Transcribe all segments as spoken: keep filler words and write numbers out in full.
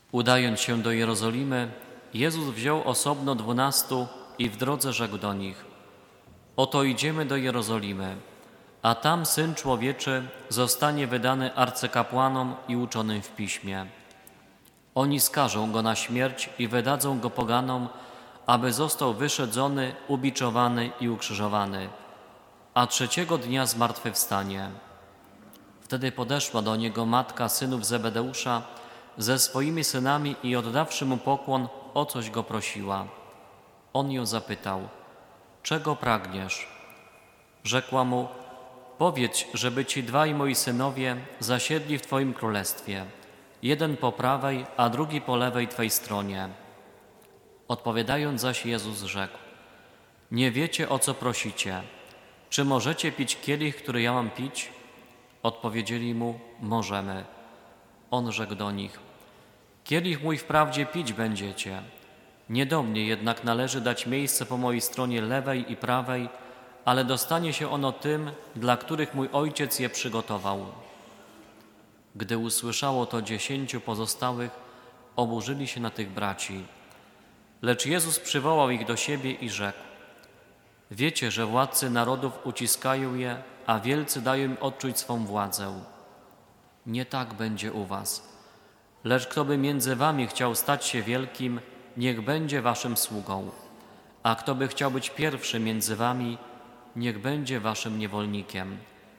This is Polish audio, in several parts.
Udając się do Jerozolimy, Jezus wziął osobno dwunastu i w drodze rzekł do nich: Oto idziemy do Jerozolimy, a tam Syn Człowieczy zostanie wydany arcykapłanom i uczonym w piśmie. Oni skażą Go na śmierć i wydadzą Go poganom, aby został wyszydzony, ubiczowany i ukrzyżowany, a trzeciego dnia zmartwychwstanie. Wtedy podeszła do Niego matka synów Zebedeusza ze swoimi synami i oddawszy Mu pokłon, o coś Go prosiła. On ją zapytał: czego pragniesz? Rzekła Mu: powiedz, żeby ci dwaj moi synowie zasiedli w Twoim królestwie, jeden po prawej, a drugi po lewej Twej stronie. Odpowiadając zaś Jezus rzekł: nie wiecie, o co prosicie. Czy możecie pić kielich, który ja mam pić? Odpowiedzieli Mu: możemy. On rzekł do nich: kielich mój wprawdzie pić będziecie, nie do mnie jednak należy dać miejsce po mojej stronie lewej i prawej, ale dostanie się ono tym, dla których mój Ojciec je przygotował. Gdy usłyszało to dziesięciu pozostałych, oburzyli się na tych braci. Lecz Jezus przywołał ich do siebie i rzekł: wiecie, że władcy narodów uciskają je, a wielcy dają im odczuć swą władzę. Nie tak będzie u was. Lecz kto by między wami chciał stać się wielkim, niech będzie waszym sługą. A kto by chciał być pierwszy między wami, niech będzie waszym niewolnikiem.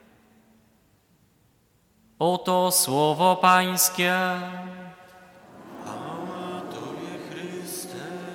Oto słowo Pańskie. Chwała Tobie, Chryste.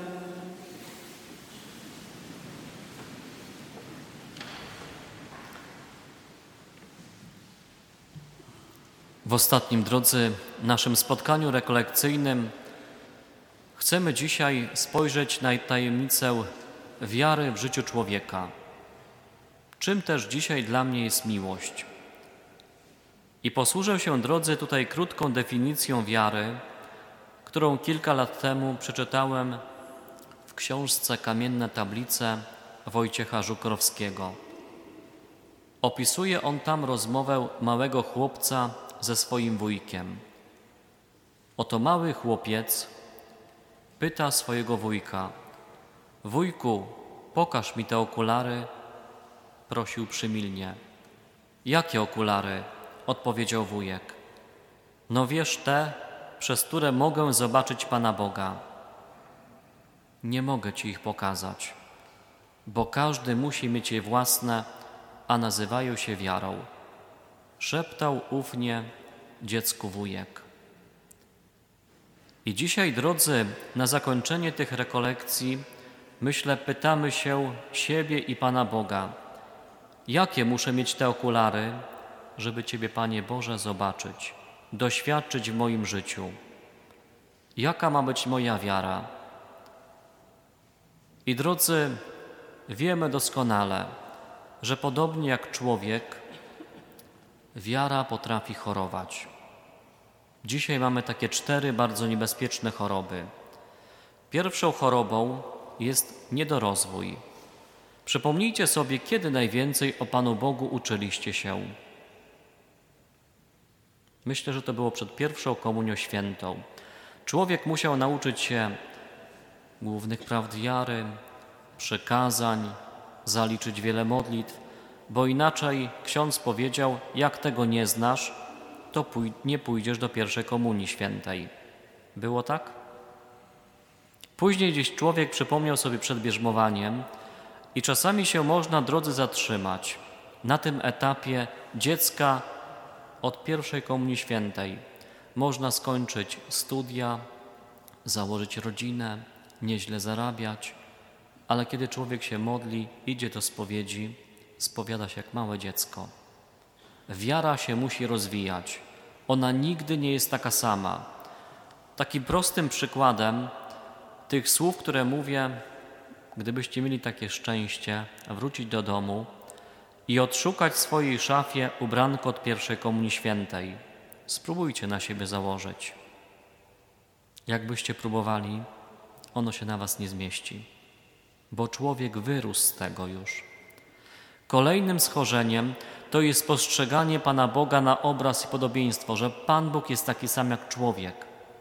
W ostatnim, drodzy, naszym spotkaniu rekolekcyjnym chcemy dzisiaj spojrzeć na tajemnicę wiary w życiu człowieka. Czym też dzisiaj dla mnie jest miłość? I posłużę się, drodzy, tutaj krótką definicją wiary, którą kilka lat temu przeczytałem w książce Kamienne tablice Wojciecha Żukrowskiego. Opisuje on tam rozmowę małego chłopca ze swoim wujkiem. Oto mały chłopiec pyta swojego wujka: wujku, pokaż mi te okulary. Prosił przymilnie. Jakie okulary? Odpowiedział wujek. No wiesz, te, przez które mogę zobaczyć Pana Boga. Nie mogę ci ich pokazać, bo każdy musi mieć je własne, a nazywają się wiarą. Szeptał ufnie dziecku wujek. I dzisiaj, drodzy, na zakończenie tych rekolekcji, myślę, pytamy się siebie i Pana Boga: jakie muszę mieć te okulary, żeby Ciebie, Panie Boże, zobaczyć, doświadczyć w moim życiu? Jaka ma być moja wiara? I drodzy, wiemy doskonale, że podobnie jak człowiek, wiara potrafi chorować. Dzisiaj mamy takie cztery bardzo niebezpieczne choroby. Pierwszą chorobą jest niedorozwój. Przypomnijcie sobie, kiedy najwięcej o Panu Bogu uczyliście się. Myślę, że to było przed pierwszą komunią świętą. Człowiek musiał nauczyć się głównych prawd wiary, przykazań, zaliczyć wiele modlitw, bo inaczej ksiądz powiedział: jak tego nie znasz, to pój- nie pójdziesz do pierwszej komunii świętej. Było tak? Później gdzieś człowiek przypomniał sobie przed bierzmowaniem i czasami się można, drodzy, zatrzymać na tym etapie dziecka od pierwszej komunii świętej. Można skończyć studia, założyć rodzinę, nieźle zarabiać, ale kiedy człowiek się modli, idzie do spowiedzi, spowiada się jak małe dziecko. Wiara się musi rozwijać. Ona nigdy nie jest taka sama. Takim prostym przykładem tych słów, które mówię, gdybyście mieli takie szczęście wrócić do domu i odszukać w swojej szafie ubranko od pierwszej komunii świętej. Spróbujcie na siebie założyć. Jakbyście próbowali, ono się na was nie zmieści, bo człowiek wyrósł z tego już. Kolejnym schorzeniem to jest postrzeganie Pana Boga na obraz i podobieństwo, że Pan Bóg jest taki sam jak człowiek.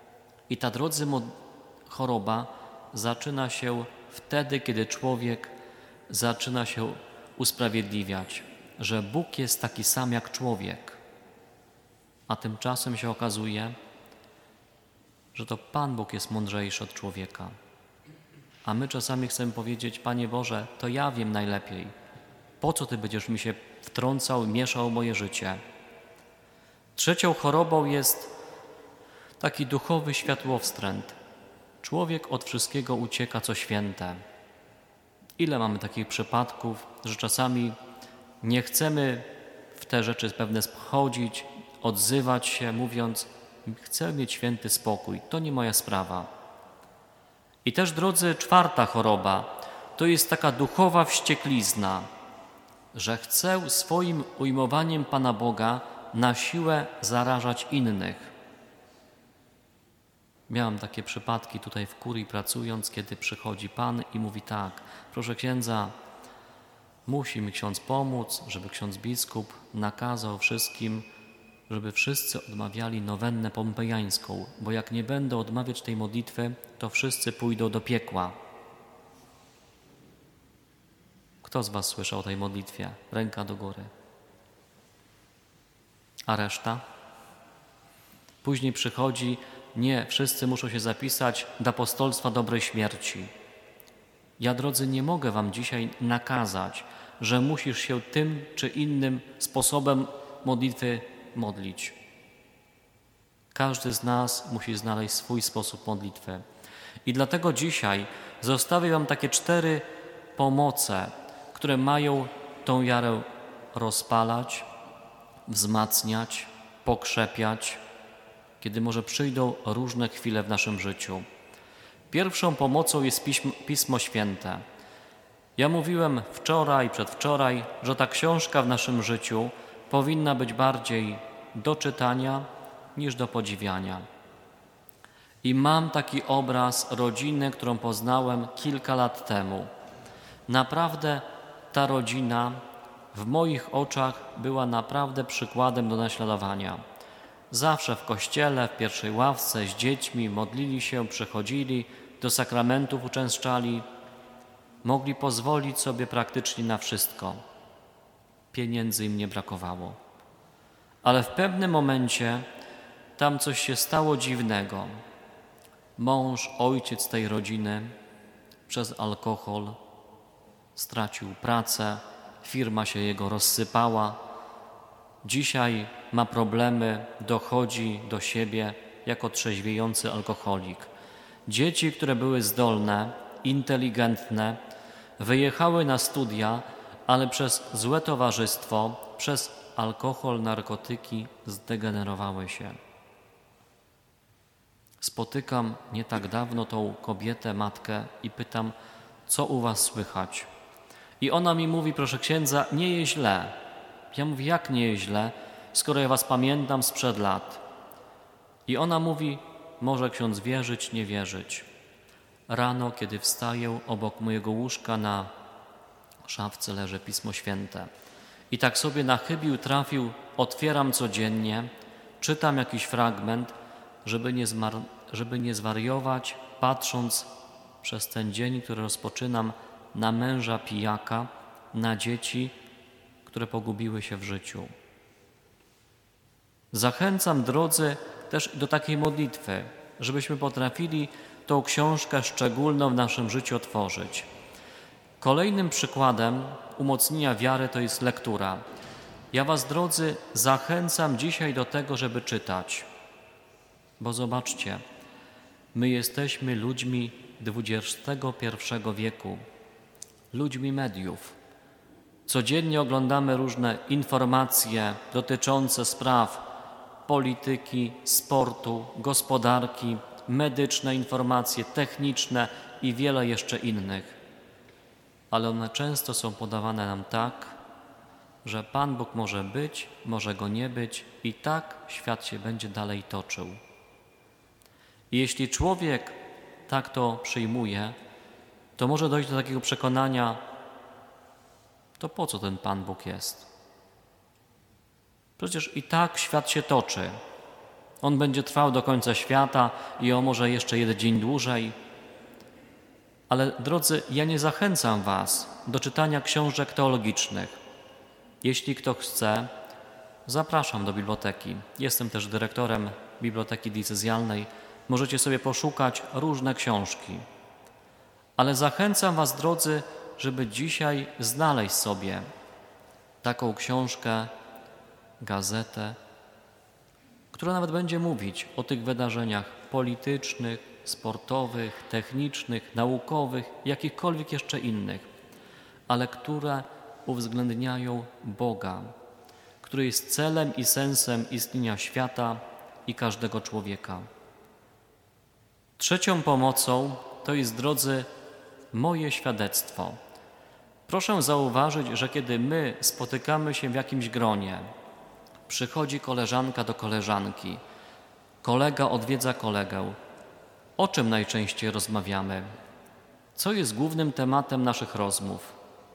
I ta, drodzy, choroba zaczyna się wtedy, kiedy człowiek zaczyna się usprawiedliwiać, że Bóg jest taki sam jak człowiek. A tymczasem się okazuje, że to Pan Bóg jest mądrzejszy od człowieka. A my czasami chcemy powiedzieć: Panie Boże, to ja wiem najlepiej. Po co Ty będziesz mi się wtrącał i mieszał moje życie? Trzecią chorobą jest taki duchowy światłowstręt. Człowiek od wszystkiego ucieka, co święte. Ile mamy takich przypadków, że czasami nie chcemy w te rzeczy pewne wchodzić, odzywać się, mówiąc: chcę mieć święty spokój, to nie moja sprawa. I też, drodzy, czwarta choroba to jest taka duchowa wścieklizna, że chcę swoim ujmowaniem Pana Boga na siłę zarażać innych. Miałam takie przypadki tutaj w kurii pracując, kiedy przychodzi Pan i mówi tak: proszę księdza, musi mi ksiądz pomóc, żeby ksiądz biskup nakazał wszystkim, żeby wszyscy odmawiali nowennę pompejańską, bo jak nie będą odmawiać tej modlitwy, to wszyscy pójdą do piekła. Kto z was słyszał o tej modlitwie? Ręka do góry. A reszta? Później przychodzi: nie, wszyscy muszą się zapisać do apostolstwa dobrej śmierci. Ja, drodzy, nie mogę wam dzisiaj nakazać, że musisz się tym czy innym sposobem modlitwy modlić. Każdy z nas musi znaleźć swój sposób modlitwy. I dlatego dzisiaj zostawię wam takie cztery pomoce, które mają tą wiarę rozpalać, wzmacniać, pokrzepiać, kiedy może przyjdą różne chwile w naszym życiu. Pierwszą pomocą jest Pismo, Pismo Święte. Ja mówiłem wczoraj, przedwczoraj, że ta książka w naszym życiu powinna być bardziej do czytania niż do podziwiania. I mam taki obraz rodziny, którą poznałem kilka lat temu. Naprawdę ta rodzina w moich oczach była naprawdę przykładem do naśladowania. Zawsze w kościele, w pierwszej ławce z dziećmi modlili się, przychodzili, do sakramentów uczęszczali. Mogli pozwolić sobie praktycznie na wszystko. Pieniędzy im nie brakowało. Ale w pewnym momencie tam coś się stało dziwnego. Mąż, ojciec tej rodziny przez alkohol stracił pracę, firma się jego rozsypała. Dzisiaj ma problemy, dochodzi do siebie jako trzeźwiejący alkoholik. Dzieci, które były zdolne, inteligentne, wyjechały na studia, ale przez złe towarzystwo, przez alkohol, narkotyki zdegenerowały się. Spotykam nie tak dawno tą kobietę, matkę i pytam: co u was słychać? I ona mi mówi: proszę księdza, nie jest źle. Ja mówię: jak nie jest źle, skoro ja was pamiętam sprzed lat? I ona mówi: może ksiądz wierzyć, nie wierzyć. Rano, kiedy wstaję, obok mojego łóżka na szafce leży Pismo Święte. I tak sobie na chybił trafił, otwieram codziennie, czytam jakiś fragment, żeby nie, zmar- żeby nie zwariować, patrząc przez ten dzień, który rozpoczynam, na męża pijaka, na dzieci, które pogubiły się w życiu. Zachęcam, drodzy, też do takiej modlitwy, żebyśmy potrafili tą książkę szczególną w naszym życiu otworzyć. Kolejnym przykładem umocnienia wiary to jest lektura. Ja was, drodzy, zachęcam dzisiaj do tego, żeby czytać. Bo zobaczcie, my jesteśmy ludźmi dwudziestego pierwszego wieku, ludźmi mediów. Codziennie oglądamy różne informacje dotyczące spraw polityki, sportu, gospodarki, medyczne informacje, techniczne i wiele jeszcze innych. Ale one często są podawane nam tak, że Pan Bóg może być, może Go nie być i tak świat się będzie dalej toczył. I jeśli człowiek tak to przyjmuje, to może dojść do takiego przekonania: to po co ten Pan Bóg jest? Przecież i tak świat się toczy. On będzie trwał do końca świata i o może jeszcze jeden dzień dłużej. Ale drodzy, ja nie zachęcam was do czytania książek teologicznych. Jeśli kto chce, zapraszam do biblioteki. Jestem też dyrektorem Biblioteki Diecezjalnej. Możecie sobie poszukać różne książki. Ale zachęcam was, drodzy, żeby dzisiaj znaleźć sobie taką książkę, gazetę, która nawet będzie mówić o tych wydarzeniach politycznych, sportowych, technicznych, naukowych, jakichkolwiek jeszcze innych, ale które uwzględniają Boga, który jest celem i sensem istnienia świata i każdego człowieka. Trzecią pomocą to jest, drodzy, moje świadectwo. Proszę zauważyć, że kiedy my spotykamy się w jakimś gronie, przychodzi koleżanka do koleżanki, kolega odwiedza kolegę, o czym najczęściej rozmawiamy? Co jest głównym tematem naszych rozmów?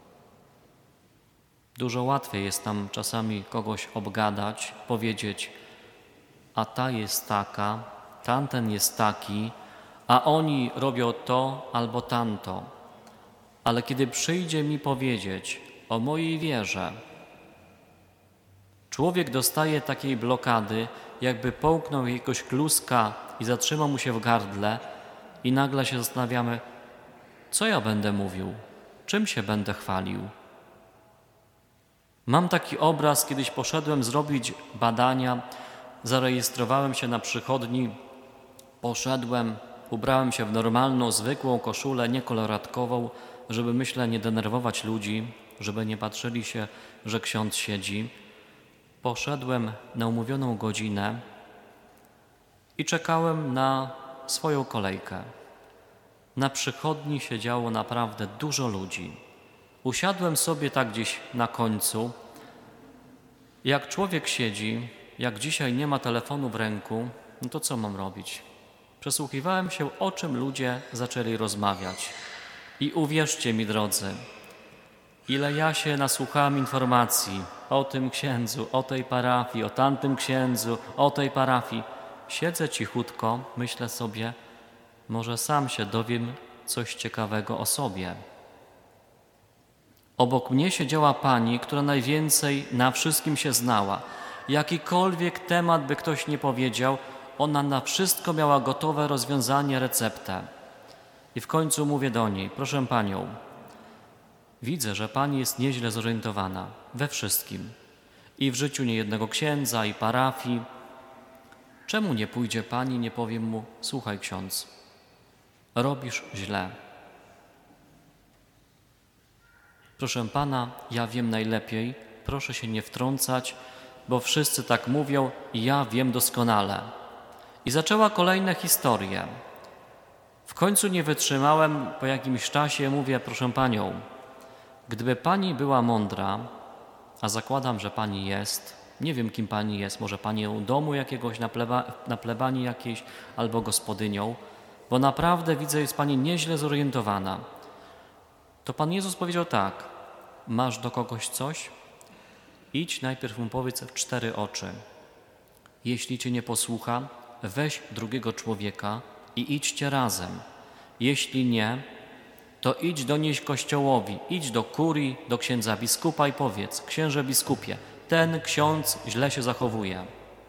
Dużo łatwiej jest nam czasami kogoś obgadać, powiedzieć, a ta jest taka, tamten jest taki, a oni robią to albo tamto. Ale kiedy przyjdzie mi powiedzieć o mojej wierze, człowiek dostaje takiej blokady, jakby połknął jakiegoś kluska i zatrzymał mu się w gardle i nagle się zastanawiamy, co ja będę mówił, czym się będę chwalił. Mam taki obraz, kiedyś poszedłem zrobić badania, zarejestrowałem się na przychodni, poszedłem, ubrałem się w normalną, zwykłą koszulę, nie koloratkową, żeby, myślę, nie denerwować ludzi, żeby nie patrzyli się, że ksiądz siedzi. Poszedłem na umówioną godzinę i czekałem na swoją kolejkę. Na przychodni siedziało naprawdę dużo ludzi. Usiadłem sobie tak gdzieś na końcu. Jak człowiek siedzi, jak dzisiaj nie ma telefonu w ręku, no to co mam robić? Przesłuchiwałem się, o czym ludzie zaczęli rozmawiać. I uwierzcie mi, drodzy, ile ja się nasłuchałem informacji o tym księdzu, o tej parafii, o tamtym księdzu, o tej parafii. Siedzę cichutko, myślę sobie, może sam się dowiem coś ciekawego o sobie. Obok mnie siedziała pani, która najwięcej na wszystkim się znała. Jakikolwiek temat by ktoś nie powiedział, ona na wszystko miała gotowe rozwiązanie, receptę. I w końcu mówię do niej, proszę panią, widzę, że pani jest nieźle zorientowana we wszystkim. I w życiu niejednego księdza, i parafii. Czemu nie pójdzie pani, nie powiem mu, słuchaj ksiądz, robisz źle. Proszę pana, ja wiem najlepiej, proszę się nie wtrącać, bo wszyscy tak mówią i ja wiem doskonale. I zaczęła kolejne historie. W końcu nie wytrzymałem, po jakimś czasie mówię, proszę panią, gdyby pani była mądra, a zakładam, że pani jest, nie wiem kim pani jest, może pani domu jakiegoś na, pleba, na plebanii jakiejś albo gospodynią, bo naprawdę widzę, jest pani nieźle zorientowana. To Pan Jezus powiedział tak, masz do kogoś coś? Idź najpierw mu powiedz w cztery oczy. Jeśli cię nie posłucha, weź drugiego człowieka i idźcie razem. Jeśli nie, to idź donieść Kościołowi, idź do kurii, do księdza biskupa i powiedz, księże biskupie, ten ksiądz źle się zachowuje.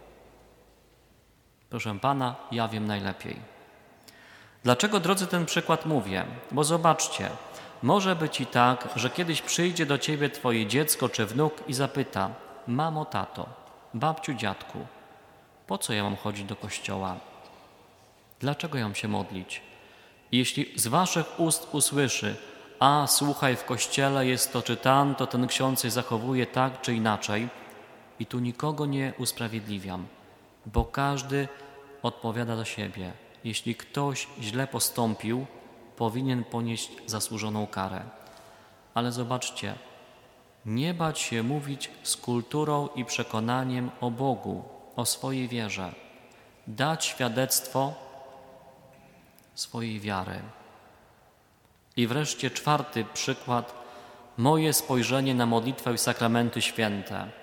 Proszę Pana, ja wiem najlepiej. Dlaczego, drodzy, ten przykład mówię? Bo zobaczcie, może być i tak, że kiedyś przyjdzie do ciebie twoje dziecko czy wnuk i zapyta, mamo, tato, babciu, dziadku, po co ja mam chodzić do kościoła? Dlaczego ja mam się modlić? Jeśli z waszych ust usłyszy, a słuchaj, w kościele jest to czy tamto, ten ksiądz się zachowuje tak czy inaczej, i tu nikogo nie usprawiedliwiam, bo każdy odpowiada za siebie. Jeśli ktoś źle postąpił, powinien ponieść zasłużoną karę. Ale zobaczcie, nie bać się mówić z kulturą i przekonaniem o Bogu, o swojej wierze. Dać świadectwo swojej wiary. I wreszcie czwarty przykład, moje spojrzenie na modlitwę i sakramenty święte.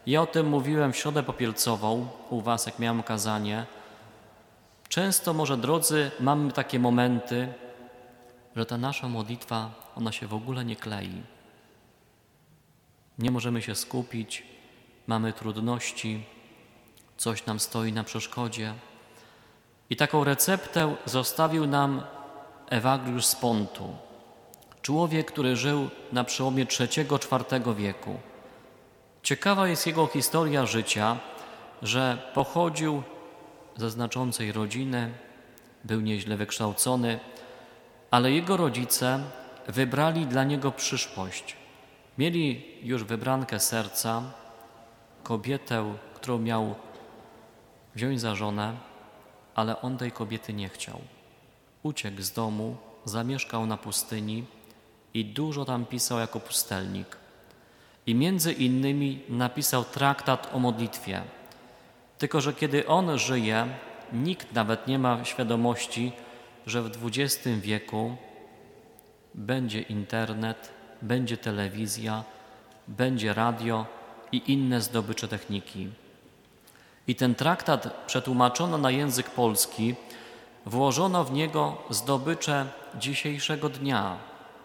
Ja o tym mówiłem w Środę Popielcową u was, jak miałem kazanie. Często może, drodzy, mamy takie momenty, że ta nasza modlitwa, ona się w ogóle nie klei. Nie możemy się skupić, mamy trudności, coś nam stoi na przeszkodzie. I taką receptę zostawił nam Ewagriusz z Pontu. Człowiek, który żył na przełomie trzeciego czwartego wieku. Ciekawa jest jego historia życia, że pochodził ze znaczącej rodziny, był nieźle wykształcony, ale jego rodzice wybrali dla niego przyszłość. Mieli już wybrankę serca, kobietę, którą miał wziąć za żonę, ale on tej kobiety nie chciał. Uciekł z domu, zamieszkał na pustyni i dużo tam pisał jako pustelnik. I między innymi napisał traktat o modlitwie. Tylko że kiedy on żyje, nikt nawet nie ma świadomości, że w dwudziestym wieku będzie internet, będzie telewizja, będzie radio i inne zdobycze techniki. I ten traktat przetłumaczono na język polski, włożono w niego zdobycze dzisiejszego dnia,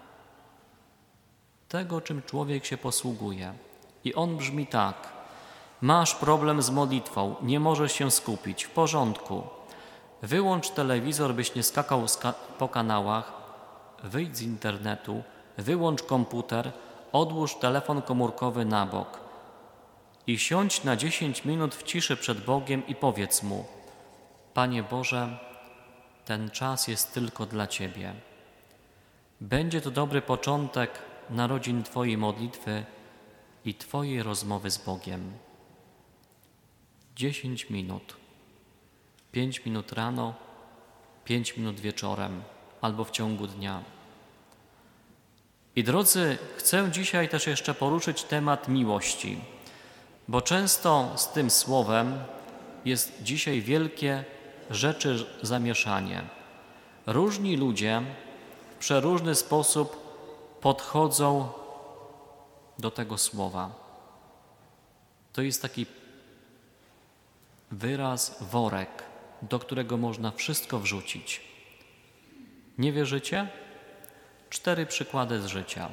tego, czym człowiek się posługuje. I on brzmi tak: masz problem z modlitwą, nie możesz się skupić, w porządku. Wyłącz telewizor, byś nie skakał po kanałach, wyjdź z internetu, wyłącz komputer, odłóż telefon komórkowy na bok i siądź na dziesięć minut w ciszy przed Bogiem i powiedz Mu: Panie Boże, ten czas jest tylko dla Ciebie. Będzie to dobry początek narodzin Twojej modlitwy i Twojej rozmowy z Bogiem. Dziesięć minut. Pięć minut rano, pięć minut wieczorem albo w ciągu dnia. I drodzy, chcę dzisiaj też jeszcze poruszyć temat miłości, bo często z tym słowem jest dzisiaj wielkie rzeczy zamieszanie. Różni ludzie w przeróżny sposób podchodzą do tego słowa. To jest taki wyraz worek, do którego można wszystko wrzucić. Nie wierzycie? Cztery przykłady z życia.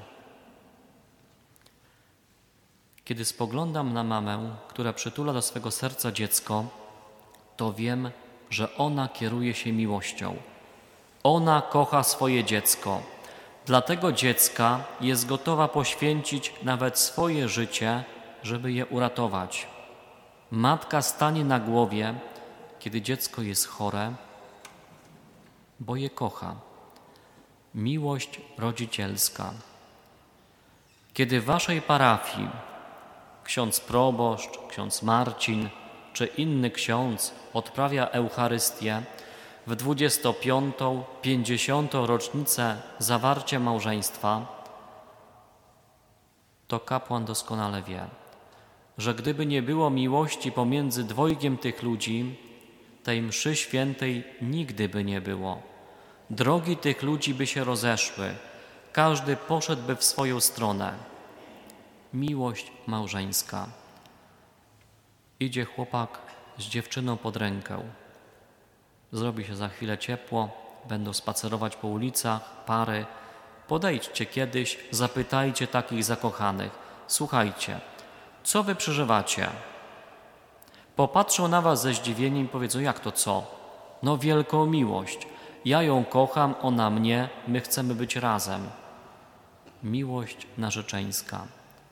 Kiedy spoglądam na mamę, która przytula do swego serca dziecko, to wiem, że ona kieruje się miłością. Ona kocha swoje dziecko. Dla tego dziecka jest gotowa poświęcić nawet swoje życie, żeby je uratować. Matka stanie na głowie, kiedy dziecko jest chore, bo je kocha. Miłość rodzicielska. Kiedy w waszej parafii ksiądz proboszcz, ksiądz Marcin czy inny ksiądz odprawia Eucharystię w dwudziestą piątą, pięćdziesiątą rocznicę zawarcia małżeństwa, to kapłan doskonale wie, że gdyby nie było miłości pomiędzy dwojgiem tych ludzi, tej mszy świętej nigdy by nie było. Drogi tych ludzi by się rozeszły, każdy poszedłby w swoją stronę. Miłość małżeńska. Idzie chłopak z dziewczyną pod rękę. Zrobi się za chwilę ciepło, będą spacerować po ulicach, pary. Podejdźcie kiedyś, zapytajcie takich zakochanych: słuchajcie, co wy przeżywacie? Popatrzą na was ze zdziwieniem i powiedzą: jak to co? No wielką miłość. Ja ją kocham, ona mnie, my chcemy być razem. Miłość narzeczeńska.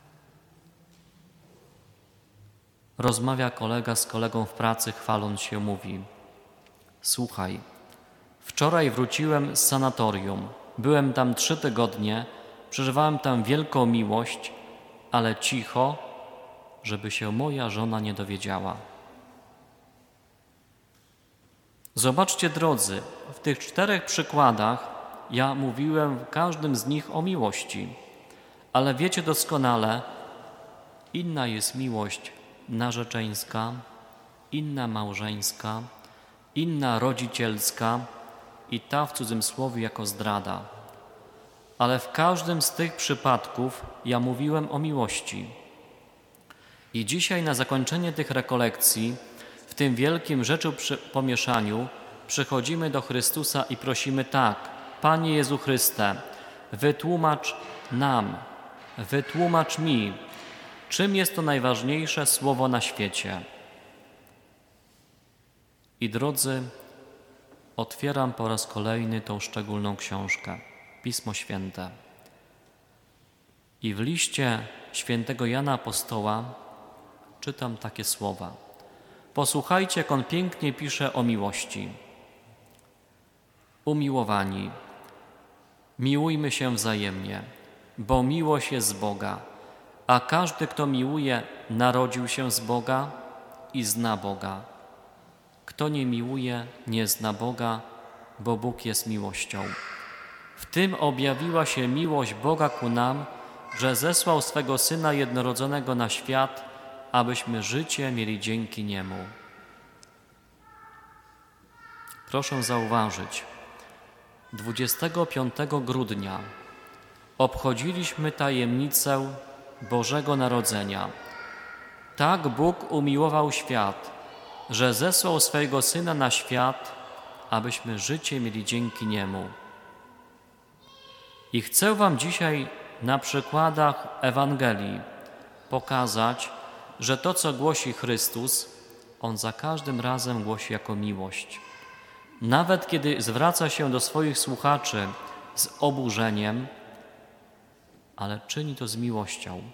Rozmawia kolega z kolegą w pracy, chwaląc się, mówi: słuchaj, wczoraj wróciłem z sanatorium. Byłem tam trzy tygodnie, przeżywałem tam wielką miłość, ale cicho, żeby się moja żona nie dowiedziała. Zobaczcie, drodzy, w tych czterech przykładach ja mówiłem w każdym z nich o miłości, ale wiecie doskonale, inna jest miłość narzeczeńska, inna małżeńska, inna rodzicielska i ta w cudzysłowie jako zdrada. Ale w każdym z tych przypadków ja mówiłem o miłości. I dzisiaj na zakończenie tych rekolekcji, w tym wielkim rzeczu przy pomieszaniu, przychodzimy do Chrystusa i prosimy tak: Panie Jezu Chryste, wytłumacz nam, wytłumacz mi, czym jest to najważniejsze słowo na świecie. I drodzy, otwieram po raz kolejny tą szczególną książkę, Pismo Święte. I w liście świętego Jana Apostoła czytam takie słowa. Posłuchajcie, jak on pięknie pisze o miłości. Umiłowani, miłujmy się wzajemnie, bo miłość jest z Boga, a każdy, kto miłuje, narodził się z Boga i zna Boga. Kto nie miłuje, nie zna Boga, bo Bóg jest miłością. W tym objawiła się miłość Boga ku nam, że zesłał swego Syna jednorodzonego na świat, abyśmy życie mieli dzięki Niemu. Proszę zauważyć, dwudziestego piątego grudnia obchodziliśmy tajemnicę Bożego Narodzenia. Tak Bóg umiłował świat, że zesłał swojego Syna na świat, abyśmy życie mieli dzięki Niemu. I chcę wam dzisiaj na przykładach Ewangelii pokazać, że to, co głosi Chrystus, On za każdym razem głosi jako miłość. Nawet kiedy zwraca się do swoich słuchaczy z oburzeniem, ale czyni to z miłością.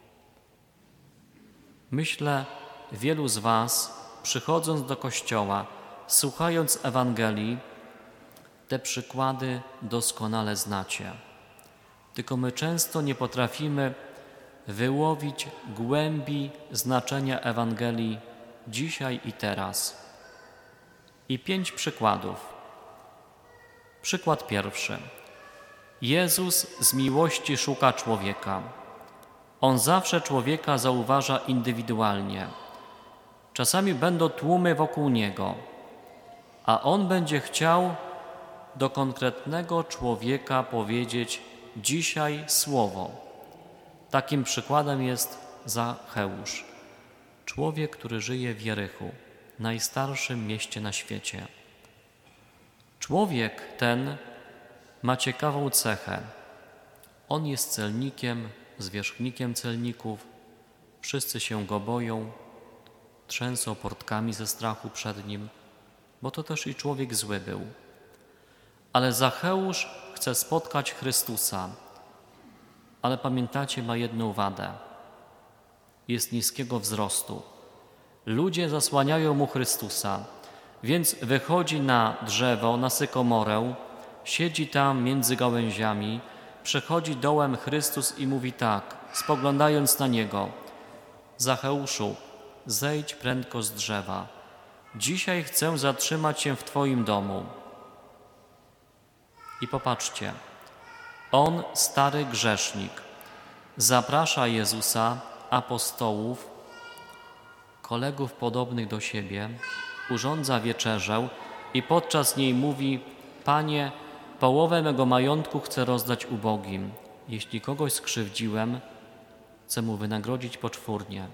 Myślę, wielu z was, przychodząc do Kościoła, słuchając Ewangelii, te przykłady doskonale znacie. Tylko my często nie potrafimy wyłowić głębi znaczenia Ewangelii dzisiaj i teraz. I pięć przykładów. Przykład pierwszy. Jezus z miłości szuka człowieka. On zawsze człowieka zauważa indywidualnie. Czasami będą tłumy wokół Niego, a On będzie chciał do konkretnego człowieka powiedzieć dzisiaj słowo. Takim przykładem jest Zacheusz, człowiek, który żyje w Jerychu, najstarszym mieście na świecie. Człowiek ten ma ciekawą cechę. On jest celnikiem, zwierzchnikiem celników, wszyscy się go boją, trzęsą portkami ze strachu przed nim, bo to też i człowiek zły był. Ale Zacheusz chce spotkać Chrystusa, ale pamiętacie, ma jedną wadę. Jest niskiego wzrostu. Ludzie zasłaniają mu Chrystusa, więc wychodzi na drzewo, na sykomorę, siedzi tam między gałęziami, przechodzi dołem Chrystus i mówi tak, spoglądając na Niego: Zacheuszu, zejdź prędko z drzewa. Dzisiaj chcę zatrzymać się w Twoim domu. I popatrzcie, on, stary grzesznik, zaprasza Jezusa, apostołów, kolegów podobnych do siebie, urządza wieczerzę i podczas niej mówi: Panie, połowę mego majątku chcę rozdać ubogim. Jeśli kogoś skrzywdziłem, chcę mu wynagrodzić poczwórnie.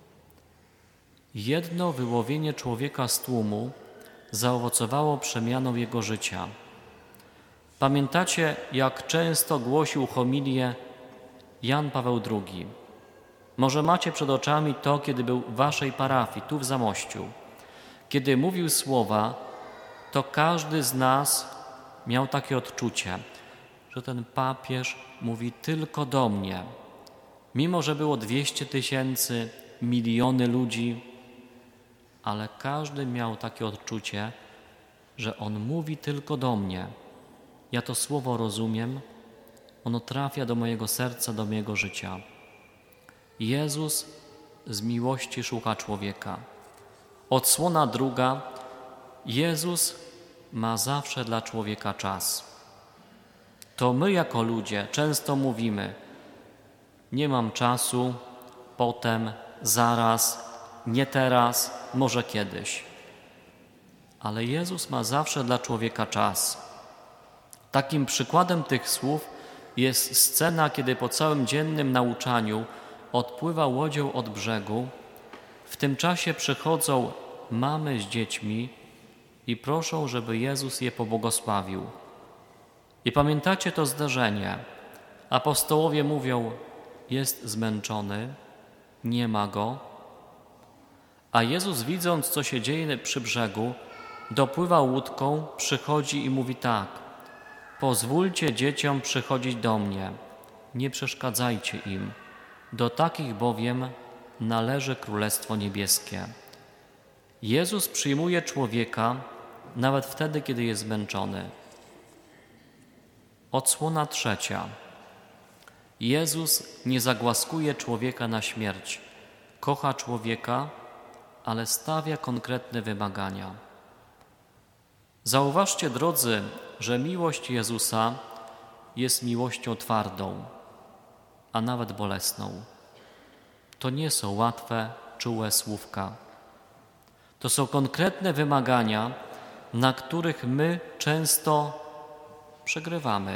Jedno wyłowienie człowieka z tłumu zaowocowało przemianą jego życia. Pamiętacie, jak często głosił homilię Jan Paweł drugi? Może macie przed oczami to, kiedy był w waszej parafii, tu w Zamościu. Kiedy mówił słowa, to każdy z nas miał takie odczucie, że ten papież mówi tylko do mnie. Mimo że było dwieście tysięcy, miliony ludzi, ale każdy miał takie odczucie, że on mówi tylko do mnie. Ja to słowo rozumiem, ono trafia do mojego serca, do mojego życia. Jezus z miłości szuka człowieka. Odsłona druga. Jezus ma zawsze dla człowieka czas. To my jako ludzie często mówimy: nie mam czasu, potem, zaraz, nie teraz, może kiedyś. Ale Jezus ma zawsze dla człowieka czas. Takim przykładem tych słów jest scena, kiedy po całym dziennym nauczaniu odpływa łodzią od brzegu W tym czasie przychodzą mamy z dziećmi i proszą, żeby Jezus je pobłogosławił. I pamiętacie to zdarzenie. Apostołowie mówią, jest zmęczony, nie ma go. A Jezus, widząc, co się dzieje przy brzegu, dopływa łódką, przychodzi i mówi tak: pozwólcie dzieciom przychodzić do mnie, nie przeszkadzajcie im, do takich bowiem należy Królestwo Niebieskie. Jezus przyjmuje człowieka nawet wtedy, kiedy jest zmęczony. Odsłona trzecia. Jezus nie zagłaskuje człowieka na śmierć. Kocha człowieka, ale stawia konkretne wymagania. Zauważcie, drodzy, że miłość Jezusa jest miłością twardą, a nawet bolesną. To nie są łatwe, czułe słówka. To są konkretne wymagania, na których my często przegrywamy.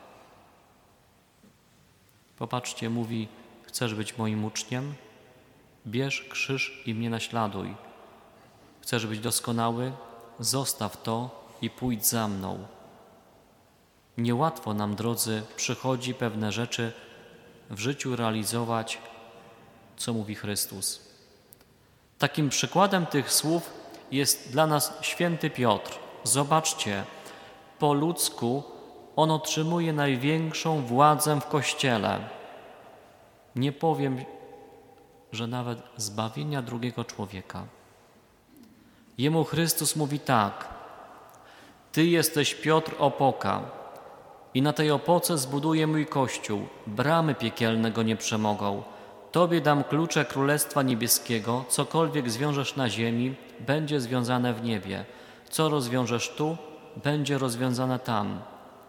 Popatrzcie, mówi: chcesz być moim uczniem? Bierz krzyż i mnie naśladuj. Chcesz być doskonały? Zostaw to i pójdź za mną. Niełatwo nam, drodzy, przychodzi pewne rzeczy w życiu realizować, co mówi Chrystus. Takim przykładem tych słów jest dla nas święty Piotr. Zobaczcie, po ludzku on otrzymuje największą władzę w Kościele. Nie powiem, że nawet zbawienia drugiego człowieka. Jemu Chrystus mówi tak: Ty jesteś Piotr opoka i na tej opoce zbuduję mój Kościół. Bramy piekielne go nie przemogą. Tobie dam klucze Królestwa Niebieskiego. Cokolwiek zwiążesz na ziemi, będzie związane w niebie. Co rozwiążesz tu, będzie rozwiązane tam.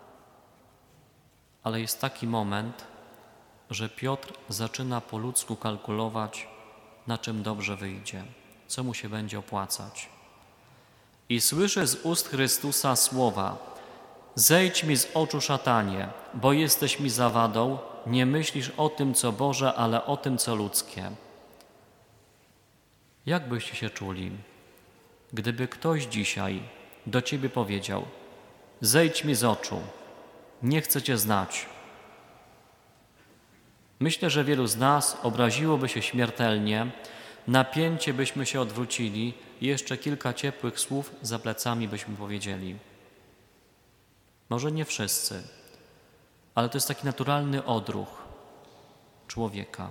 Ale jest taki moment, że Piotr zaczyna po ludzku kalkulować, na czym dobrze wyjdzie, co mu się będzie opłacać. I słyszy z ust Chrystusa słowa: zejdź mi z oczu, szatanie, bo jesteś mi zawadą, nie myślisz o tym, co Boże, ale o tym, co ludzkie. Jak byście się czuli, gdyby ktoś dzisiaj do ciebie powiedział: zejdź mi z oczu, nie chcę cię znać? Myślę, że wielu z nas obraziłoby się śmiertelnie, napięcie byśmy się odwrócili i jeszcze kilka ciepłych słów za plecami byśmy powiedzieli. Może nie wszyscy, ale to jest taki naturalny odruch człowieka.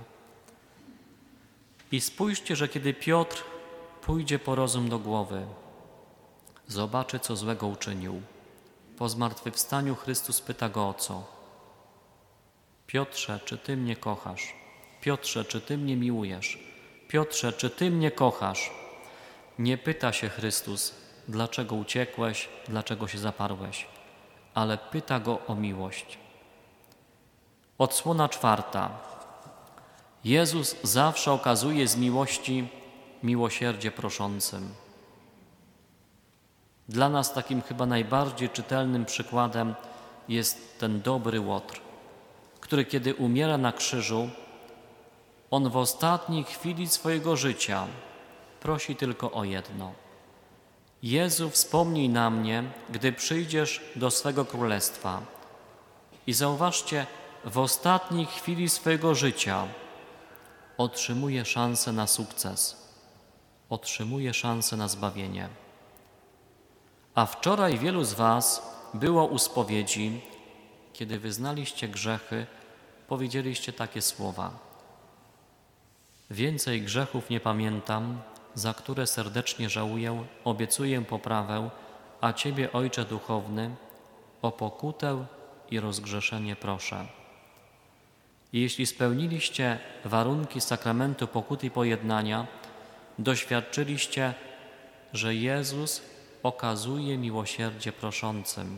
I spójrzcie, że kiedy Piotr pójdzie po rozum do głowy, zobaczy, co złego uczynił. Po zmartwychwstaniu Chrystus pyta go o co? Piotrze, czy Ty mnie kochasz? Piotrze, czy Ty mnie miłujesz? Piotrze, czy Ty mnie kochasz? Nie pyta się Chrystus, dlaczego uciekłeś, dlaczego się zaparłeś, ale pyta go o miłość. Odsłona czwarta. Jezus zawsze okazuje z miłości miłosierdzie proszącym. Dla nas takim chyba najbardziej czytelnym przykładem jest ten dobry Łotr, który kiedy umiera na krzyżu, on w ostatniej chwili swojego życia prosi tylko o jedno: Jezu, wspomnij na mnie, gdy przyjdziesz do swego królestwa. I zauważcie, w ostatniej chwili swojego życia otrzymuje szansę na sukces, otrzymuje szansę na zbawienie. A wczoraj wielu z was było u spowiedzi, kiedy wyznaliście grzechy, powiedzieliście takie słowa: więcej grzechów nie pamiętam, za które serdecznie żałuję, obiecuję poprawę, a Ciebie, Ojcze duchowny, o pokutę i rozgrzeszenie proszę. I jeśli spełniliście warunki sakramentu pokuty i pojednania, doświadczyliście, że Jezus okazuje miłosierdzie proszącym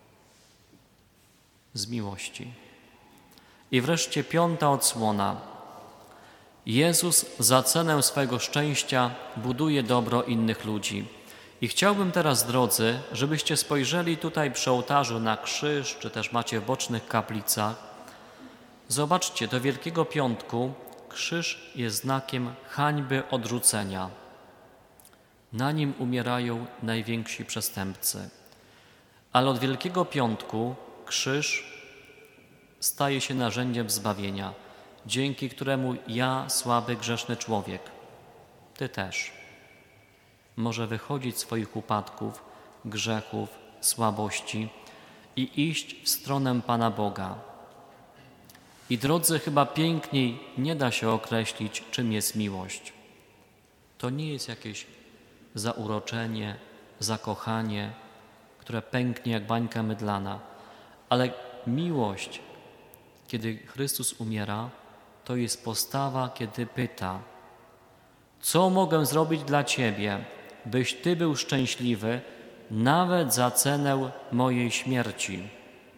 z miłości. I wreszcie piąta odsłona. Jezus za cenę swego szczęścia buduje dobro innych ludzi. I chciałbym teraz, drodzy, żebyście spojrzeli tutaj przy ołtarzu na krzyż, czy też macie w bocznych kaplicach. Zobaczcie, do Wielkiego Piątku krzyż jest znakiem hańby odrzucenia. Na nim umierają najwięksi przestępcy. Ale od Wielkiego Piątku krzyż staje się narzędziem zbawienia, dzięki któremu ja, słaby, grzeszny człowiek, ty też, może wychodzić z swoich upadków, grzechów, słabości i iść w stronę Pana Boga. I drodzy, chyba piękniej nie da się określić, czym jest miłość. To nie jest jakieś zauroczenie, zakochanie, które pęknie jak bańka mydlana, ale miłość, kiedy Chrystus umiera, to jest postawa, kiedy pyta: co mogę zrobić dla Ciebie, byś Ty był szczęśliwy, nawet za cenę mojej śmierci?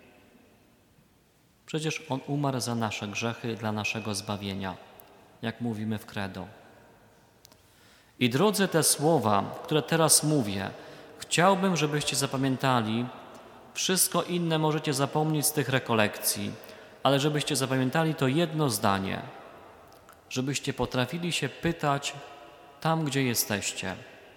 Przecież On umarł za nasze grzechy, dla naszego zbawienia, jak mówimy w credo. I drodzy, te słowa, które teraz mówię, chciałbym, żebyście zapamiętali. Wszystko inne możecie zapomnieć z tych rekolekcji, ale żebyście zapamiętali to jedno zdanie, żebyście potrafili się pytać tam, gdzie jesteście: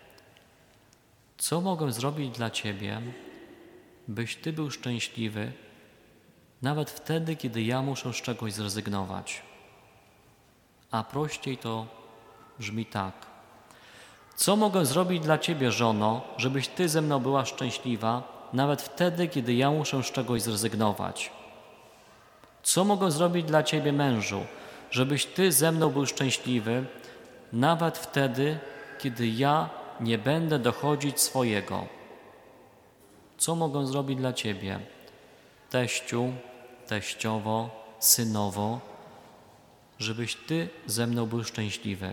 co mogę zrobić dla Ciebie, byś Ty był szczęśliwy, nawet wtedy, kiedy ja muszę z czegoś zrezygnować? A prościej to brzmi tak: co mogę zrobić dla Ciebie, żono, żebyś Ty ze mną była szczęśliwa, nawet wtedy, kiedy ja muszę z czegoś zrezygnować? Co mogę zrobić dla Ciebie, mężu, żebyś Ty ze mną był szczęśliwy, nawet wtedy, kiedy ja nie będę dochodzić swojego? Co mogę zrobić dla Ciebie, teściu, teściowo, synowo, żebyś Ty ze mną był szczęśliwy?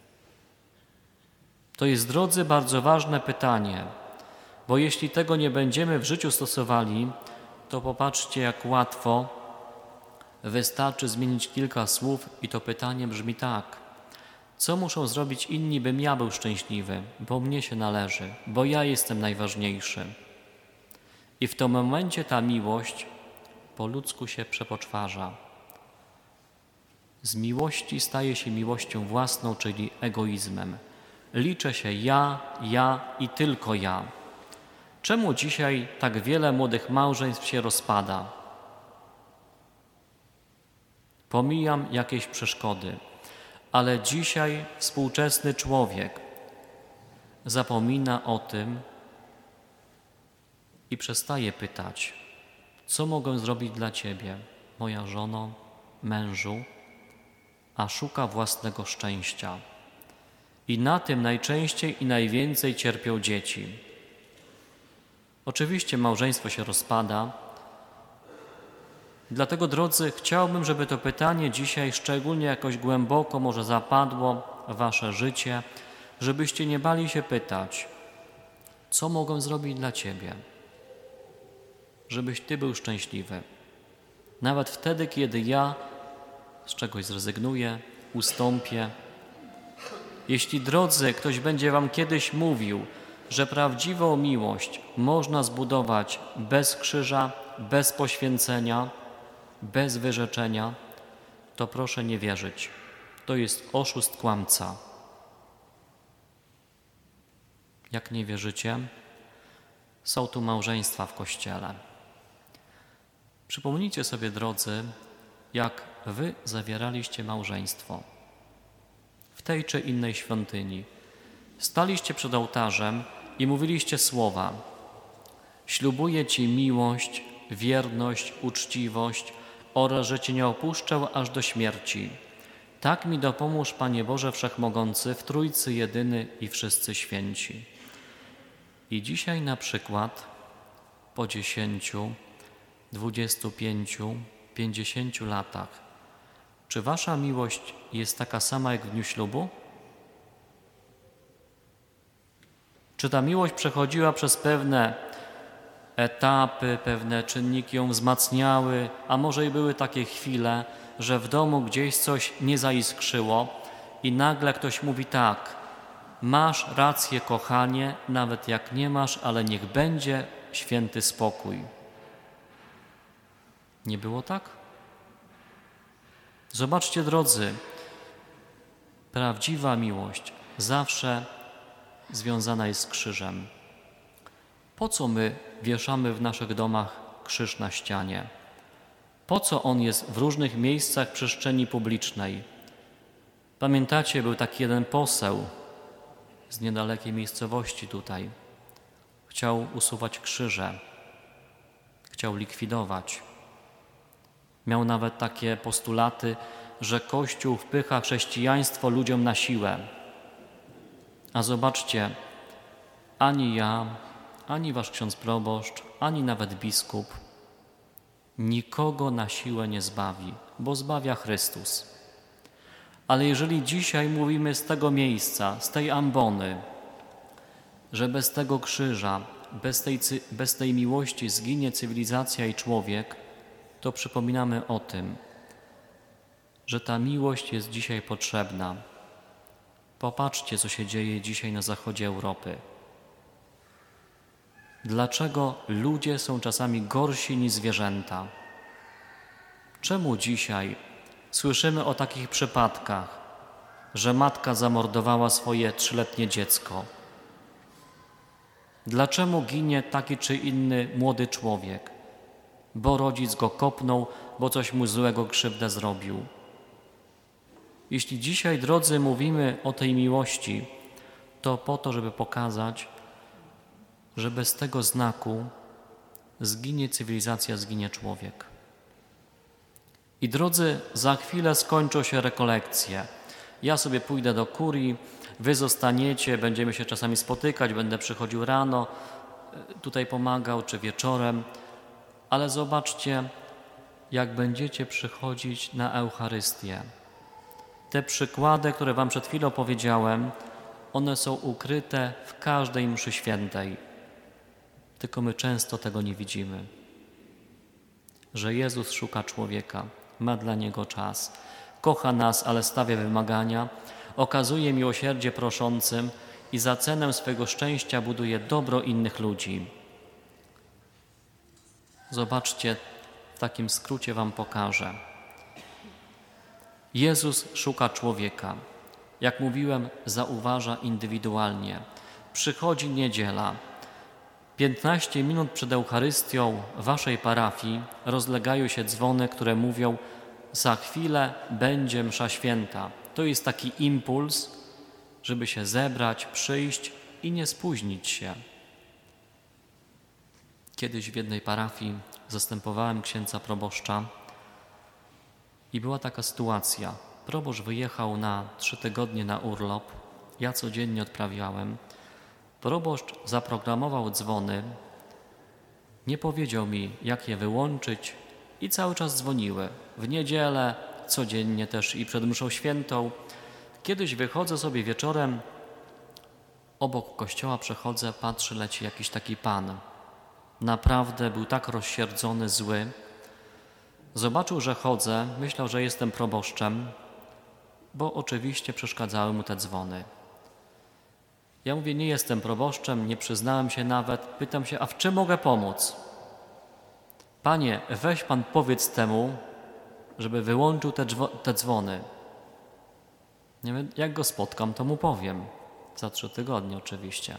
To jest, drodzy, bardzo ważne pytanie, bo jeśli tego nie będziemy w życiu stosowali, to popatrzcie, jak łatwo wystarczy zmienić kilka słów i to pytanie brzmi tak: co muszą zrobić inni, bym ja był szczęśliwy? Bo mnie się należy, bo ja jestem najważniejszy. I w tym momencie ta miłość po ludzku się przepoczwarza. Z miłości staje się miłością własną, czyli egoizmem. Liczę się ja, ja i tylko ja. Czemu dzisiaj tak wiele młodych małżeństw się rozpada? Pomijam jakieś przeszkody, ale dzisiaj współczesny człowiek zapomina o tym i przestaje pytać: co mogę zrobić dla Ciebie, moja żono, mężu, a szuka własnego szczęścia. I na tym najczęściej i najwięcej cierpią dzieci. Oczywiście małżeństwo się rozpada. Dlatego, drodzy, chciałbym, żeby to pytanie dzisiaj szczególnie jakoś głęboko może zapadło w wasze życie, żebyście nie bali się pytać: co mogę zrobić dla Ciebie, żebyś Ty był szczęśliwy, nawet wtedy, kiedy ja z czegoś zrezygnuję, ustąpię. Jeśli, drodzy, ktoś będzie wam kiedyś mówił, że prawdziwą miłość można zbudować bez krzyża, bez poświęcenia, bez wyrzeczenia, to proszę nie wierzyć. To jest oszust, kłamca. Jak nie wierzycie, są tu małżeństwa w Kościele. Przypomnijcie sobie, drodzy, jak wy zawieraliście małżeństwo w tej czy innej świątyni. Staliście przed ołtarzem i mówiliście słowa: ślubuję Ci miłość, wierność, uczciwość oraz, że Cię nie opuszczę aż do śmierci. Tak mi dopomóż, Panie Boże Wszechmogący, w Trójcy jedyny i wszyscy święci. I dzisiaj na przykład po dziesięciu, dwudziestu pięciu, pięćdziesięciu latach, czy wasza miłość jest taka sama jak w dniu ślubu? Czy ta miłość przechodziła przez pewne etapy, pewne czynniki ją wzmacniały, a może i były takie chwile, że w domu gdzieś coś nie zaiskrzyło i nagle ktoś mówi tak: masz rację, kochanie, nawet jak nie masz, ale niech będzie święty spokój. Nie było tak? Zobaczcie, drodzy, Prawdziwa miłość zawsze związana jest z krzyżem. Po co my wieszamy w naszych domach krzyż na ścianie? Po co on jest w różnych miejscach przestrzeni publicznej? Pamiętacie, był taki jeden poseł z niedalekiej miejscowości tutaj. Chciał usuwać krzyże, chciał likwidować. Miał nawet takie postulaty, że Kościół wpycha chrześcijaństwo ludziom na siłę. A zobaczcie, ani ja, ani wasz ksiądz proboszcz, ani nawet biskup nikogo na siłę nie zbawi, bo zbawia Chrystus. Ale jeżeli dzisiaj mówimy z tego miejsca, z tej ambony, że bez tego krzyża, bez tej, bez tej miłości zginie cywilizacja i człowiek, to przypominamy o tym, że ta miłość jest dzisiaj potrzebna. Popatrzcie, co się dzieje dzisiaj na zachodzie Europy. Dlaczego ludzie są czasami gorsi niż zwierzęta? Czemu dzisiaj słyszymy o takich przypadkach, że matka zamordowała swoje trzyletnie dziecko? Dlaczego ginie taki czy inny młody człowiek? Bo rodzic go kopnął, bo coś mu złego, krzywdę zrobił. Jeśli dzisiaj, drodzy, mówimy o tej miłości, to po to, żeby pokazać, że bez tego znaku zginie cywilizacja, zginie człowiek. I drodzy, za chwilę skończą się rekolekcje. Ja sobie pójdę do kurii, wy zostaniecie, będziemy się czasami spotykać, będę przychodził rano, tutaj pomagał, czy wieczorem, ale zobaczcie, jak będziecie przychodzić na Eucharystię. Te przykłady, które wam przed chwilą powiedziałem, one są ukryte w każdej mszy świętej. Tylko my często tego nie widzimy. Że Jezus szuka człowieka, ma dla niego czas, kocha nas, ale stawia wymagania, okazuje miłosierdzie proszącym i za cenę swego szczęścia buduje dobro innych ludzi. Zobaczcie, w takim skrócie wam pokażę. Jezus szuka człowieka. Jak mówiłem, zauważa indywidualnie. Przychodzi niedziela. piętnaście minut przed Eucharystią waszej parafii rozlegają się dzwony, które mówią: za chwilę będzie msza święta. To jest taki impuls, żeby się zebrać, przyjść i nie spóźnić się. Kiedyś w jednej parafii zastępowałem księdza proboszcza i była taka sytuacja. Proboszcz wyjechał na trzy tygodnie na urlop. Ja codziennie odprawiałem. Proboszcz zaprogramował dzwony, nie powiedział mi, jak je wyłączyć i cały czas dzwoniły. W niedzielę, codziennie też i przed mszą świętą. Kiedyś wychodzę sobie wieczorem, obok kościoła przechodzę, patrzę, leci jakiś taki pan. Naprawdę był tak rozsierdzony, zły. Zobaczył, że chodzę, myślał, że jestem proboszczem, bo oczywiście przeszkadzały mu te dzwony. Ja mówię, nie jestem proboszczem, nie przyznałem się nawet. Pytam się, a w czym mogę pomóc? Panie, weź pan powiedz temu, żeby wyłączył te, te dzwony. Nie wiem, jak go spotkam, to mu powiem. Za trzy tygodnie oczywiście.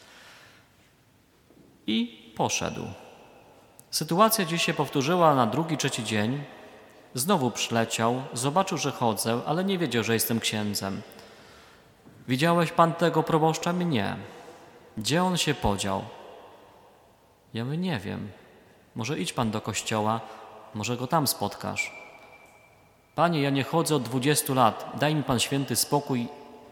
I poszedł. Sytuacja dziś się powtórzyła na drugi, trzeci dzień. Znowu przyleciał, zobaczył, że chodzę, ale nie wiedział, że jestem księdzem. Widziałeś pan tego proboszcza? Nie. Gdzie on się podział? Ja mówię, nie wiem. Może idź pan do kościoła, może go tam spotkasz. Panie, ja nie chodzę od dwudziestu lat, daj mi pan święty spokój.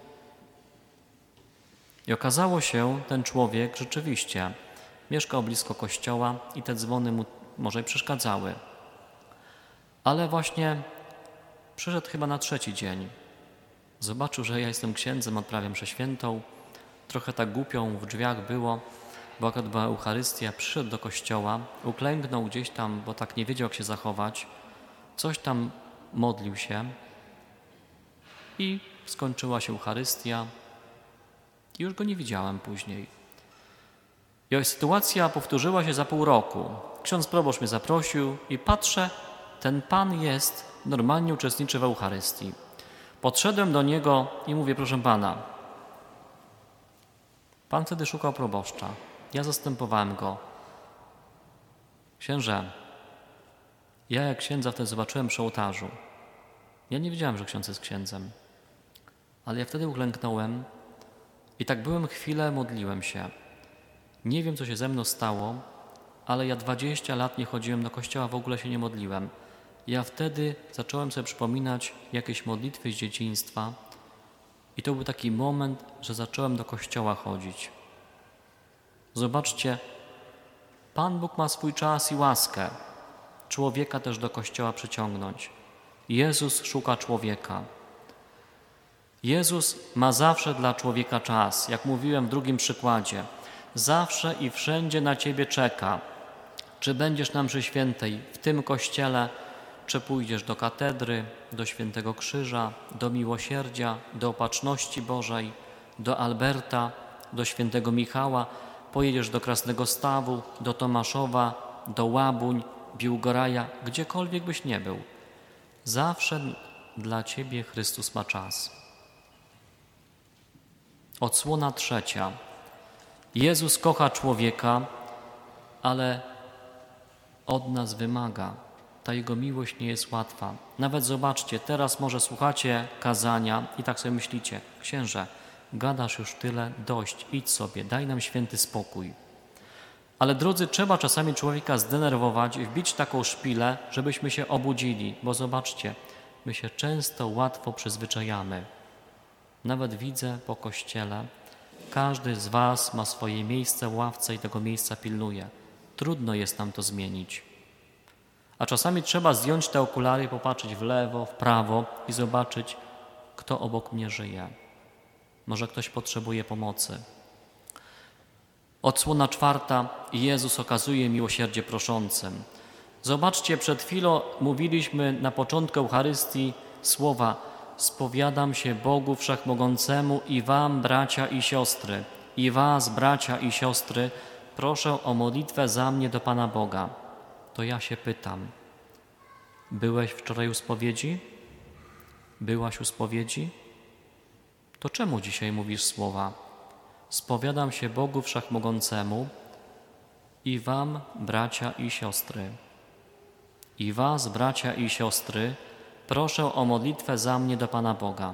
I okazało się, ten człowiek rzeczywiście mieszkał blisko kościoła i te dzwony mu może przeszkadzały. Ale właśnie przyszedł chyba na trzeci dzień. Zobaczył, że ja jestem księdzem, odprawiam mszę świętą. Trochę tak głupio w drzwiach było, bo akurat była Eucharystia. Przyszedł do kościoła, uklęknął gdzieś tam, bo tak nie wiedział, jak się zachować. Coś tam modlił się i skończyła się Eucharystia. I już go nie widziałem później. I sytuacja powtórzyła się za pół roku. Ksiądz proboszcz mnie zaprosił i patrzę, ten pan jest, normalnie uczestniczy w Eucharystii. Podszedłem do niego i mówię, proszę pana, pan wtedy szukał proboszcza. Ja zastępowałem go. Księże, ja jak księdza wtedy zobaczyłem przy ołtarzu. Ja nie wiedziałem, że ksiądz jest księdzem. Ale ja wtedy uklęknąłem i tak byłem chwilę, modliłem się. Nie wiem, co się ze mną stało, ale ja dwadzieścia lat nie chodziłem do kościoła, w ogóle się nie modliłem. Ja wtedy zacząłem sobie przypominać jakieś modlitwy z dzieciństwa i to był taki moment, że zacząłem do kościoła chodzić. Zobaczcie, Pan Bóg ma swój czas i łaskę. Człowieka też do kościoła przyciągnąć. Jezus szuka człowieka. Jezus ma zawsze dla człowieka czas. Jak mówiłem w drugim przykładzie, zawsze i wszędzie na Ciebie czeka. Czy będziesz na mszy świętej w tym kościele, czy pójdziesz do katedry, do Świętego Krzyża, do Miłosierdzia, do Opatrzności Bożej, do Alberta, do Świętego Michała, pojedziesz do Krasnego Stawu, do Tomaszowa, do Łabuń, Biłgoraja, gdziekolwiek byś nie był. Zawsze dla Ciebie Chrystus ma czas. Odsłona trzecia. Jezus kocha człowieka, ale od nas wymaga. Ta Jego miłość nie jest łatwa. Nawet zobaczcie, teraz może słuchacie kazania i tak sobie myślicie, księże, gadasz już tyle, dość, idź sobie, daj nam święty spokój. Ale drodzy, trzeba czasami człowieka zdenerwować, wbić taką szpilę, żebyśmy się obudzili, bo zobaczcie, my się często łatwo przyzwyczajamy. Nawet widzę po kościele, każdy z was ma swoje miejsce w ławce i tego miejsca pilnuje. Trudno jest nam to zmienić. A czasami trzeba zdjąć te okulary, popatrzeć w lewo, w prawo i zobaczyć, kto obok mnie żyje. Może ktoś potrzebuje pomocy. Odsłona czwarta. Jezus okazuje miłosierdzie proszącym. Zobaczcie, przed chwilą mówiliśmy na początku Eucharystii słowa: spowiadam się Bogu Wszechmogącemu i wam, bracia i siostry, i was, bracia i siostry, proszę o modlitwę za mnie do Pana Boga. To ja się pytam, byłeś wczoraj u spowiedzi? Byłaś u spowiedzi? To czemu dzisiaj mówisz słowa: spowiadam się Bogu Wszechmogącemu i wam, bracia i siostry, i was, bracia i siostry, proszę o modlitwę za mnie do Pana Boga.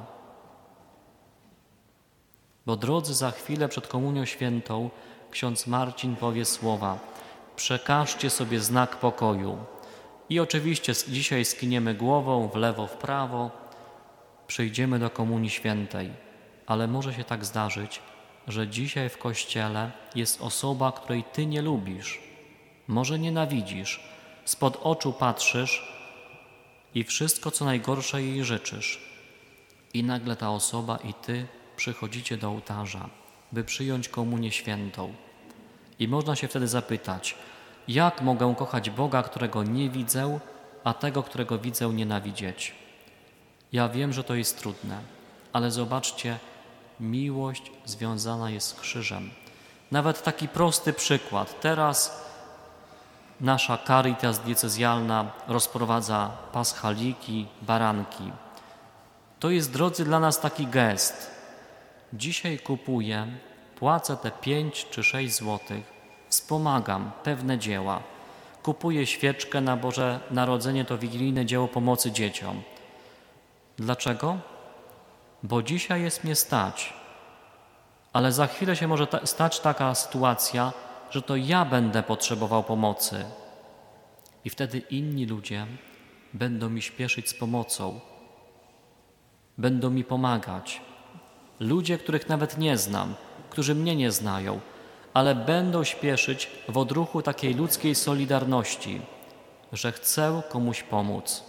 Bo drodzy, za chwilę przed Komunią Świętą ksiądz Marcin powie słowa: przekażcie sobie znak pokoju. I oczywiście dzisiaj skiniemy głową w lewo, w prawo, przyjdziemy do Komunii Świętej. Ale może się tak zdarzyć, że dzisiaj w Kościele jest osoba, której Ty nie lubisz, może nienawidzisz, spod oczu patrzysz i wszystko, co najgorsze jej życzysz. I nagle ta osoba i Ty przychodzicie do ołtarza, by przyjąć Komunię Świętą. I można się wtedy zapytać, jak mogę kochać Boga, którego nie widzę, a tego, którego widzę, nienawidzieć? Ja wiem, że to jest trudne, ale zobaczcie, miłość związana jest z krzyżem. Nawet taki prosty przykład. Teraz nasza Caritas diecezjalna rozprowadza paschaliki, baranki. To jest, drodzy, dla nas taki gest. Dzisiaj kupuję, płacę te pięć czy sześć złotych, wspomagam pewne dzieła. Kupuję świeczkę na Boże Narodzenie, to wigilijne dzieło pomocy dzieciom. Dlaczego? Bo dzisiaj jest mnie stać, ale za chwilę się może ta, stać taka sytuacja, że to ja będę potrzebował pomocy. I wtedy inni ludzie będą mi śpieszyć z pomocą, będą mi pomagać. Ludzie, których nawet nie znam, którzy mnie nie znają, ale będą śpieszyć w odruchu takiej ludzkiej solidarności, że chcę komuś pomóc.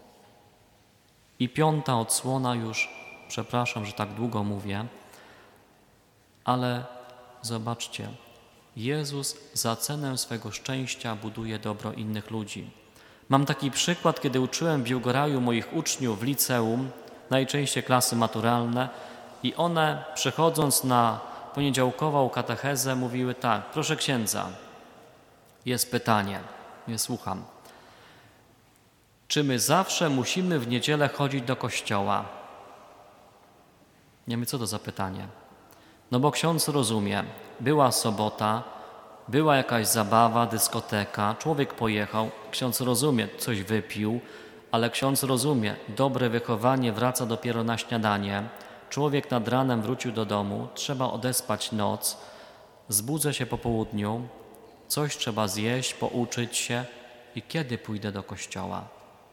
I piąta odsłona już, przepraszam, że tak długo mówię, ale zobaczcie, Jezus za cenę swego szczęścia buduje dobro innych ludzi. Mam taki przykład, kiedy uczyłem w Biłgoraju moich uczniów w liceum, najczęściej klasy maturalne, i one, przychodząc na poniedziałkową katechezę, mówiły tak: proszę księdza, jest pytanie, nie słucham. Czy my zawsze musimy w niedzielę chodzić do kościoła? Ja mówię, co to za pytanie? No bo ksiądz rozumie, była sobota, była jakaś zabawa, dyskoteka, człowiek pojechał, ksiądz rozumie, coś wypił, ale ksiądz rozumie, dobre wychowanie wraca dopiero na śniadanie, człowiek nad ranem wrócił do domu, trzeba odespać noc, zbudzę się po południu, coś trzeba zjeść, pouczyć się i kiedy pójdę do kościoła?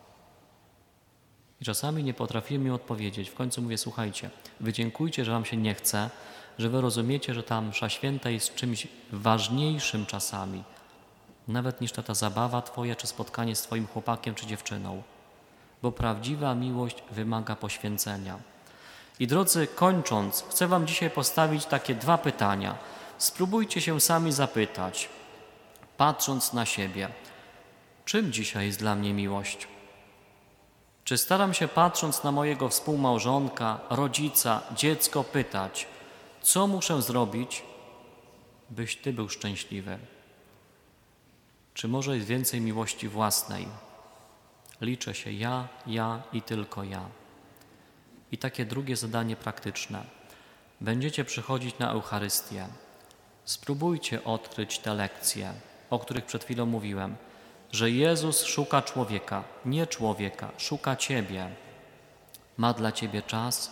I czasami nie potrafimy mi odpowiedzieć. W końcu mówię, słuchajcie, wy dziękujcie, że wam się nie chce, że wy rozumiecie, że ta msza święta jest czymś ważniejszym czasami, nawet niż ta, ta zabawa twoja, czy spotkanie z twoim chłopakiem, czy dziewczyną. Bo prawdziwa miłość wymaga poświęcenia. I drodzy, kończąc, chcę wam dzisiaj postawić takie dwa pytania. Spróbujcie się sami zapytać, patrząc na siebie, czym dzisiaj jest dla mnie miłość? Czy staram się, patrząc na mojego współmałżonka, rodzica, dziecko, pytać, co muszę zrobić, byś Ty był szczęśliwy? Czy może jest więcej miłości własnej? Liczę się ja, ja i tylko ja. I takie drugie zadanie praktyczne. Będziecie przychodzić na Eucharystię. Spróbujcie odkryć te lekcje, o których przed chwilą mówiłem, że Jezus szuka człowieka, nie człowieka, szuka Ciebie. Ma dla Ciebie czas,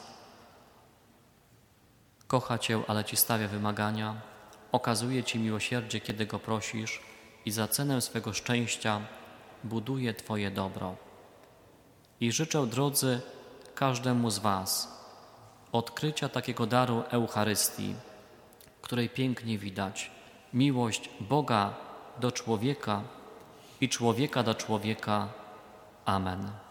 kocha Cię, ale Ci stawia wymagania, okazuje Ci miłosierdzie, kiedy Go prosisz i za cenę swego szczęścia buduje Twoje dobro. I życzę, drodzy, każdemu z Was odkrycia takiego daru Eucharystii, której pięknie widać miłość Boga do człowieka i człowieka do człowieka. Amen.